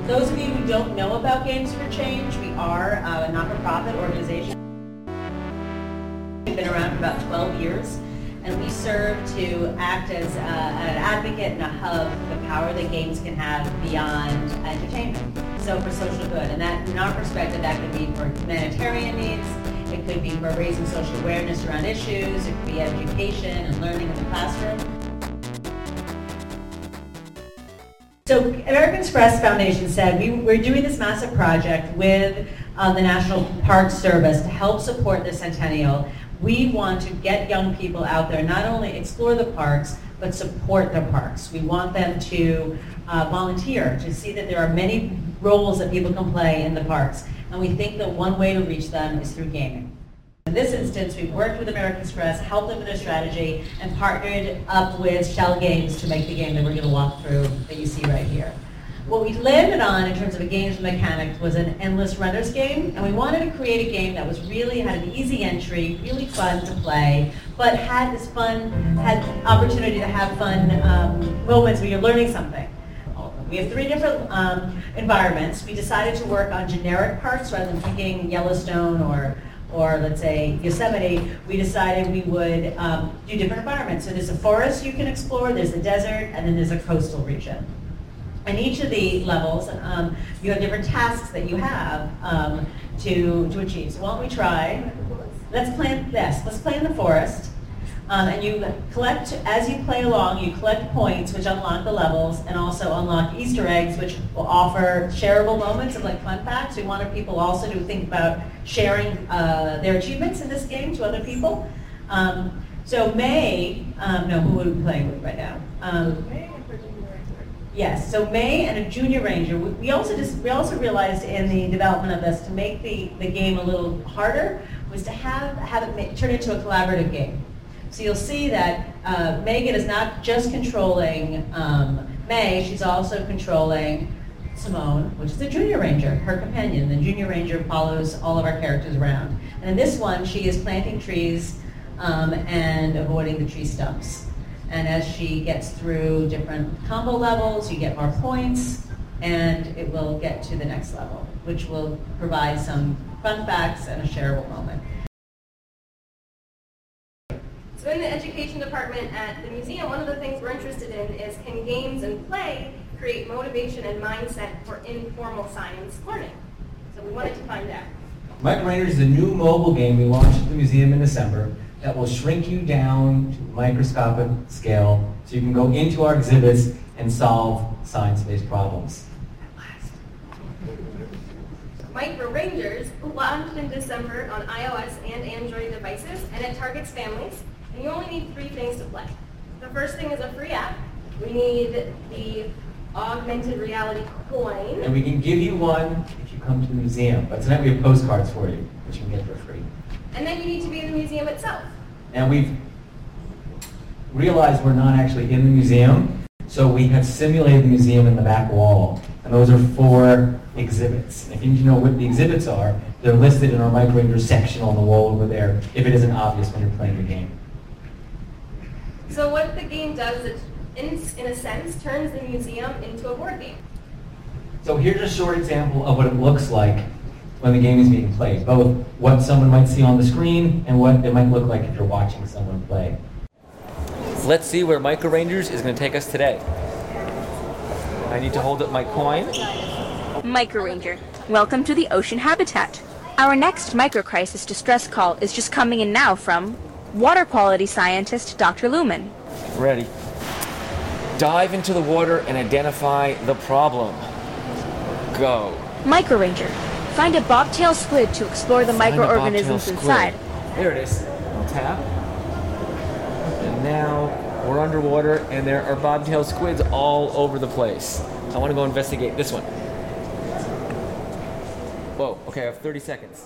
Those of you who don't know about Games for Change, we are a not-for-profit organization. We've been around for about 12 years, and we serve to act as an advocate and a hub for the power that games can have beyond entertainment, so for social good. And that, in our perspective, that could be for humanitarian needs, it could be for raising social awareness around issues, it could be education and learning in the classroom. So American Express Foundation said we're doing this massive project with the National Park Service to help support the centennial. We want to get young people out there, not only explore the parks, but support the parks. We want them to volunteer, to see that there are many roles that people can play in the parks. And we think that one way to reach them is through gaming. In this instance, we've worked with American Express, helped them with their strategy, and partnered up with Shell Games to make the game that we're going to walk through that you see right here. What we landed on in terms of a game's mechanics was an endless runners game, and we wanted to create a game that was really had an easy entry, really fun to play, but had this fun, had opportunity to have fun moments where you're learning something. We have 3 different environments. We decided to work on generic parks rather than picking Yellowstone or let's say Yosemite. We decided we would do different environments. So there's a forest you can explore, there's a desert, and then there's a coastal region. And each of the levels, you have different tasks that you have to achieve. So why don't we try? Let's play in the forest. And you collect, as you play along, you collect points which unlock the levels and also unlock Easter eggs which will offer shareable moments of like fun facts. We wanted people also to think about sharing their achievements in this game to other people. So May, who are we playing with right now? Yes, so May and a junior ranger. We also realized in the development of this to make the game a little harder was to have it turn into a collaborative game. So you'll see that Megan is not just controlling May, she's also controlling Simone, which is the junior ranger, her companion. The junior ranger follows all of our characters around. And in this one, she is planting trees and avoiding the tree stumps. And as she gets through different combo levels, you get more points, and it will get to the next level, which will provide some fun facts and a shareable moment. So in the education department at the museum, one of the things we're interested in is can games and play create motivation and mindset for informal science learning? So we wanted to find out. Microrangers is a new mobile game we launched at the museum in December that will shrink you down to a microscopic scale so you can go into our exhibits and solve science-based problems. Microrangers launched in December on iOS and Android devices, and it targets families. And you only need 3 things to play. The first thing is a free app. We need the augmented reality coin. And we can give you one if you come to the museum. But tonight we have postcards for you, which you can get for free. And then you need to be in the museum itself. And we've realized we're not actually in the museum, so we have simulated the museum in the back wall. And those are 4 exhibits. And if you need to know what the exhibits are, they're listed in our Microrangers section on the wall over there, if it isn't obvious when you're playing the game. So what the game does is, in a sense, turns the museum into a board game. So here's a short example of what it looks like when the game is being played, both what someone might see on the screen and what it might look like if you're watching someone play. Let's see where Microrangers is going to take us today. I need to hold up my coin. Microranger, welcome to the ocean habitat. Our next microcrisis distress call is just coming in now from water quality scientist Dr. Lumen. Ready. Dive into the water and identify the problem. Go. Microranger, find a bobtail squid to explore the microorganisms inside. There it is. I'll tap. And now we're underwater and there are bobtail squids all over the place. I want to go investigate this one. Whoa, okay, I have 30 seconds.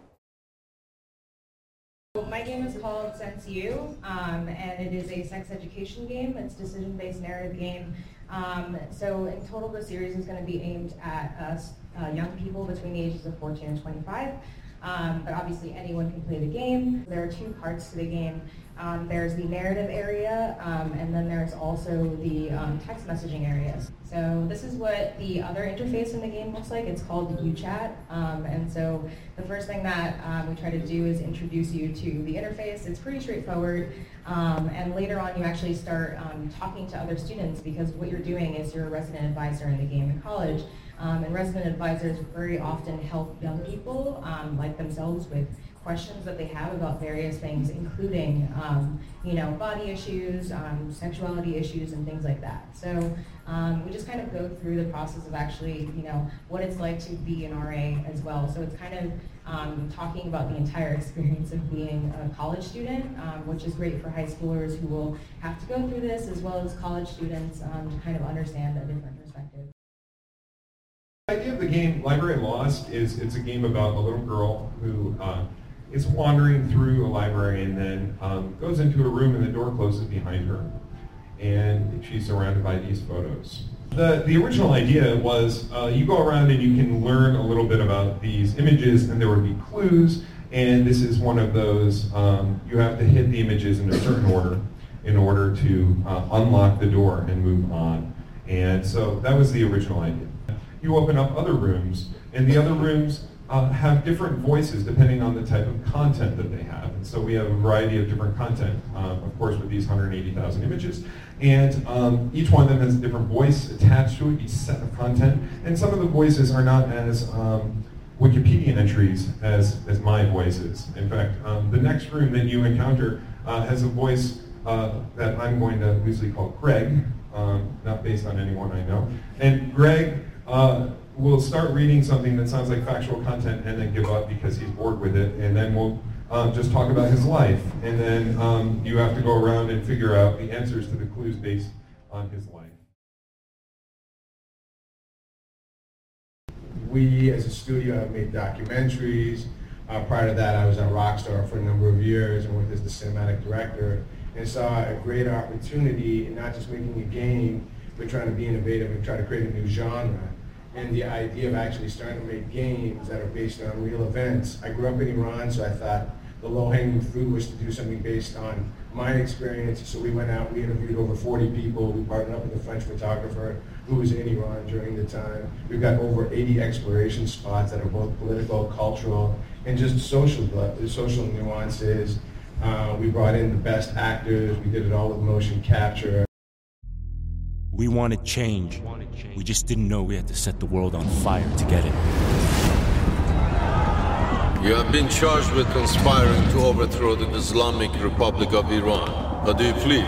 My game is called Sense You, and it is a sex education game. It's a decision-based narrative game. So in total, the series is going to be aimed at us young people between the ages of 14 and 25. But obviously anyone can play the game. There are 2 parts to the game. There's the narrative area, and then there's also the text messaging areas. So this is what the other interface in the game looks like. It's called UChat, and so the first thing that we try to do is introduce you to the interface. It's pretty straightforward, and later on you actually start talking to other students, because what you're doing is you're a resident advisor in the game in college, and resident advisors very often help young people like themselves with questions that they have about various things, including, body issues, sexuality issues, and things like that. So we just kind of go through the process of actually, what it's like to be an RA as well. So it's kind of talking about the entire experience of being a college student, which is great for high schoolers who will have to go through this, as well as college students to kind of understand a different perspective. The idea of the game Library Lost is it's a game about a little girl who is wandering through a library and then goes into a room and the door closes behind her, and she's surrounded by these photos. The original idea was you go around and you can learn a little bit about these images, and there would be clues, and this is one of those, you have to hit the images in a certain order in order to unlock the door and move on. And so that was the original idea. You open up other rooms, and the other rooms have different voices depending on the type of content that they have. And so we have a variety of different content, of course, with these 180,000 images. And each one of them has a different voice attached to it, each set of content. And some of the voices are not as Wikipedia entries as my voice is. In fact, the next room that you encounter has a voice that I'm going to loosely call Greg, not based on anyone I know. And Greg will start reading something that sounds like factual content and then give up because he's bored with it, and then we'll just talk about his life. And then you have to go around and figure out the answers to the clues based on his life. We, as a studio, have made documentaries. Prior to that, I was at Rockstar for a number of years and worked as the cinematic director, and saw a great opportunity in not just making a game, but trying to be innovative and try to create a new genre. And the idea of actually starting to make games that are based on real events. I grew up in Iran, so I thought the low-hanging fruit was to do something based on my experience. So we went out, we interviewed over 40 people. We partnered up with a French photographer who was in Iran during the time. We've got over 80 exploration spots that are both political, cultural, and just social nuances. We brought in the best actors. We did it all with motion capture. We wanted change. We just didn't know we had to set the world on fire to get it. You have been charged with conspiring to overthrow the Islamic Republic of Iran. How do you plead?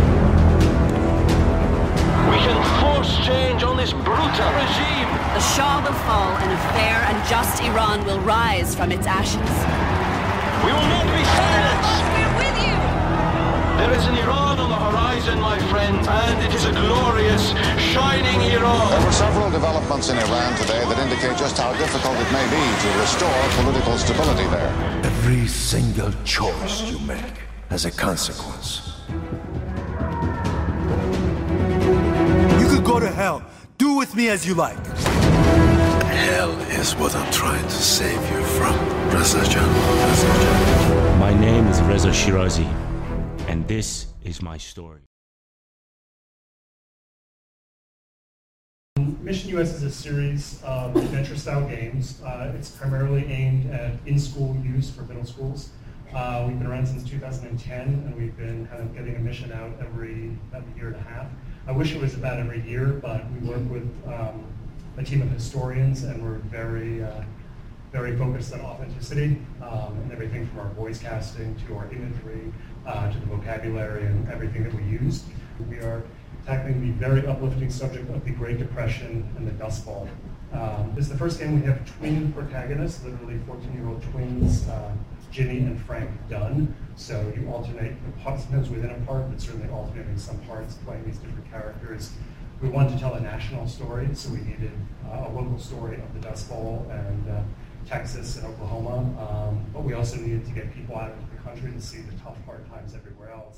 We can force change on this brutal regime. The Shah will fall and a fair and just Iran will rise from its ashes. We will not be silenced. We're with you. There is an Iran on the horizon, my friend, and it is a glorious, shining Iran. There were several developments in Iran today that indicate just how difficult it may be to restore political stability there. Every single choice you make has a consequence. You could go to hell. Do with me as you like. Hell is what I'm trying to save you from, Reza Jan. My name is Reza Shirazi, and this is my story. Mission US is a series of adventure-style games. It's primarily aimed at in-school use for middle schools. We've been around since 2010, and we've been kind of getting a mission out every year and a half. I wish it was about every year, but we work with a team of historians, and we're very focused on authenticity, and everything from our voice casting to our imagery to the vocabulary and everything that we use. We are tackling the very uplifting subject of the Great Depression and the Dust Bowl. This is the first game we have twin protagonists, literally 14-year-old twins, Ginny and Frank Dunn. So you alternate the parts, sometimes within a part, but certainly alternating some parts, playing these different characters. We wanted to tell a national story, so we needed a local story of the Dust Bowl and Texas and Oklahoma, but we also needed to get people out into the country to see the tough, hard times everywhere else.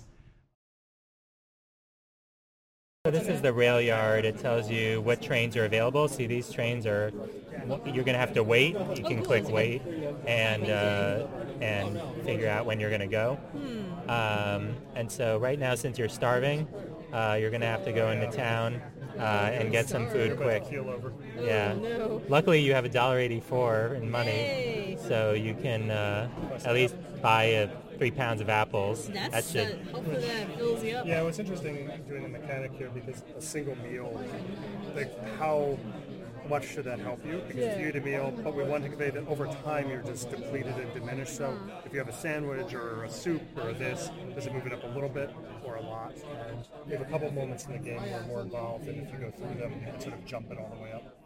So this is the rail yard. It tells you what trains are available. See, these trains are, you're going to have to wait. You can click wait and figure out when you're going to go. And so right now, since you're starving, you're going to have to go into town and get some food quick. Yeah. Luckily, you have $1.84 in money, so you can at least buy 3 pounds of apples. That should hopefully that fills you up. Yeah, what's interesting doing the mechanic here, because a single meal, like how much should that help you? Because if you eat a meal, but we want to convey that over time you're just depleted and diminished. So if you have a sandwich or a soup or this, does it move it up a little bit or a lot? And you have a couple moments in the game where more involved, and if you go through them, you can sort of jump it all the way up.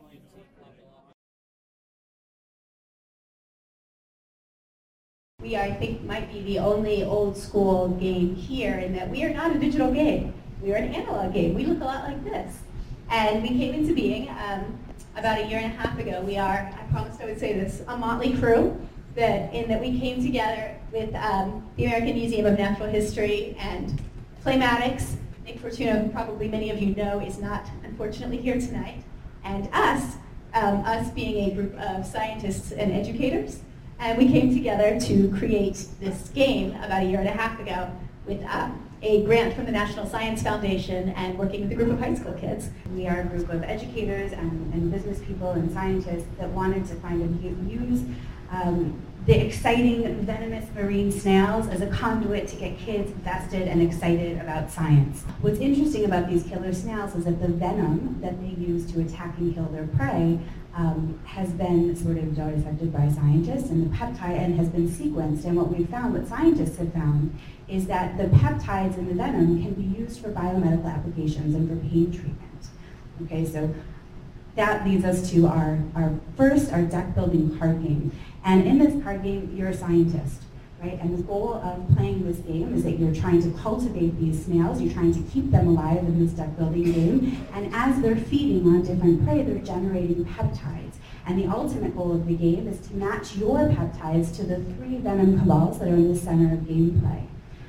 We, I think, might be the only old school game here in that we are not a digital game. We are an analog game. We look a lot like this. And we came into being about 1.5 years ago. We are, I promised I would say this, a motley crew in that we came together with the American Museum of Natural History and Playmatics. Nick Fortuna, who probably many of you know, is not, unfortunately, here tonight. And us being a group of scientists and educators. And we came together to create this game about 1.5 years ago with a grant from the National Science Foundation and working with a group of high school kids. We are a group of educators and business people and scientists that wanted to kind of use the exciting venomous marine snails as a conduit to get kids vested and excited about science. What's interesting about these killer snails is that the venom that they use to attack and kill their prey has been sort of dissected by scientists, and the peptide and has been sequenced. And what we've found, what scientists have found, is that the peptides in the venom can be used for biomedical applications and for pain treatment. Okay, so that leads us to our deck building card game. And in this card game, you're a scientist, right? And the goal of playing this game is that you're trying to cultivate these snails, you're trying to keep them alive in this deck building game, and as they're feeding on different prey, they're generating peptides. And the ultimate goal of the game is to match your peptides to the 3 venom cabals that are in the center of gameplay.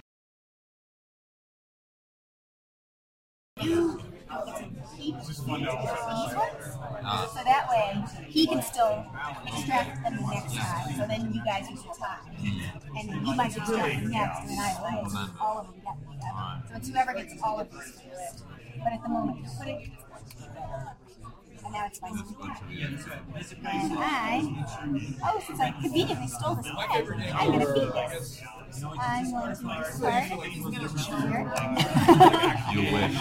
So that way, he can still extract them the next time. So then you guys use your time. And you might extract them next, and then I will. All of them together. So it's whoever gets all of these first. But at the moment, you put it, and now it's my turn. And since I conveniently stole this pen, I'm going to beat this. I'm going to start here. You wish.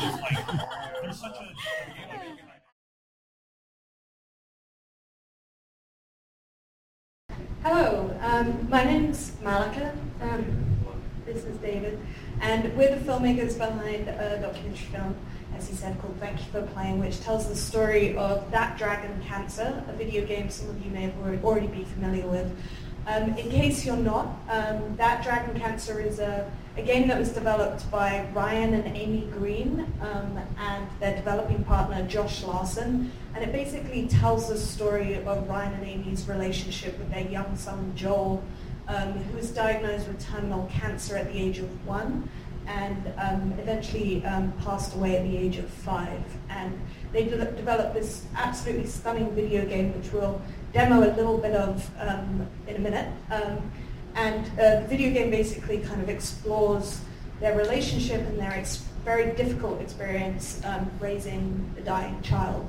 Hello, my name's Malika. This is David, and we're the filmmakers behind a documentary film, as he said, called Thank You for Playing, which tells the story of That Dragon Cancer, a video game some of you may have already be familiar with. In case you're not, That Dragon Cancer is a game that was developed by Ryan and Amy Green and their developing partner Josh Larson, and it basically tells the story of Ryan and Amy's relationship with their young son Joel, who was diagnosed with terminal cancer at the age of 1 and eventually passed away at the age of 5. And they developed this absolutely stunning video game, which we'll demo a little bit of in a minute. And the video game basically kind of explores their relationship and their very difficult experience raising a dying child.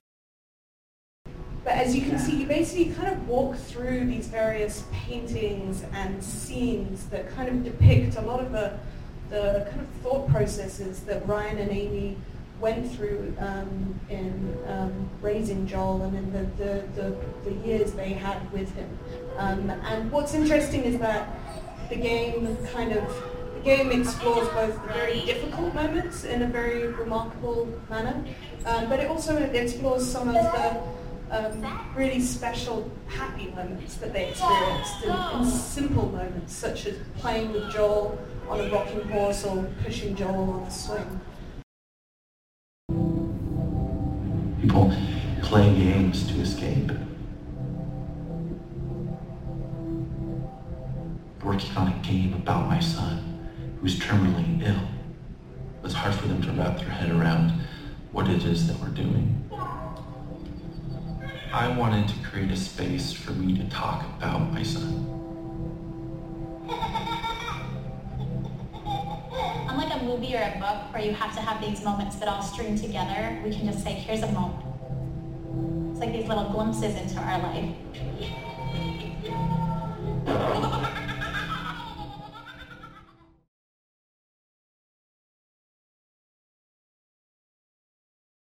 But as you can see, you basically kind of walk through these various paintings and scenes that kind of depict a lot of the kind of thought processes that Ryan and Amy went through in raising Joel and in the years they had with him. And what's interesting is that the game explores both the very difficult moments in a very remarkable manner, but it also explores some of the really special happy moments that they experienced in simple moments, such as playing with Joel on a rocking horse or pushing Joel on a swing. People play games to escape. Working on a game about my son, who's terminally ill. It's hard for them to wrap their head around what it is that we're doing. I wanted to create a space for me to talk about my son. movie or a book where you have to have these moments that all string together, we can just say, here's a moment. It's like these little glimpses into our life.